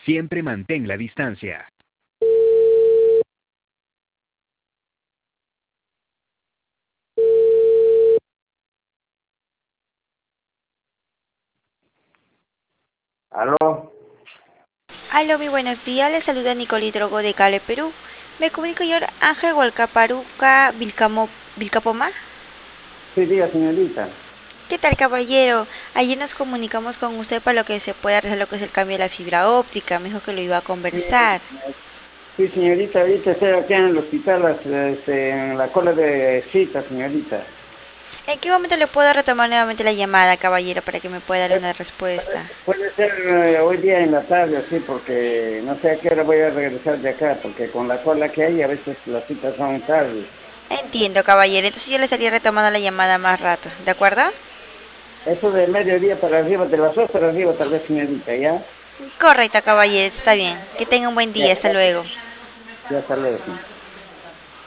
Siempre mantén la distancia. Aló, Aló, muy buenos días. Les saluda Nicole Drogo de Cale, Perú. Me comunico señor Ángel Hualcaparuca Vilcapomar. sí, diga señorita. ¿Qué tal, caballero? Ayer nos comunicamos con usted para lo que se pueda realizar lo que es el cambio de la fibra óptica. Me dijo que lo iba a Sí, conversar. sí, señorita, ahorita estoy aquí en el hospital, en la cola de cita, señorita. ¿En qué momento le puedo retomar nuevamente la llamada, caballero, para que me pueda dar Puede, una respuesta? puede ser hoy día en la tarde, así, porque no sé a qué hora voy a regresar de acá, porque con la cola que hay, a veces las citas son tardes. Entiendo, caballero. Entonces yo le estaría retomando la llamada más rato. ¿De acuerdo? Eso de mediodía para arriba, de las 2 para arriba, tal vez, señorita, ¿ya? Correcto, caballero. Está bien. Que tenga un buen Ya, día. Hasta luego. ya, hasta luego, señor.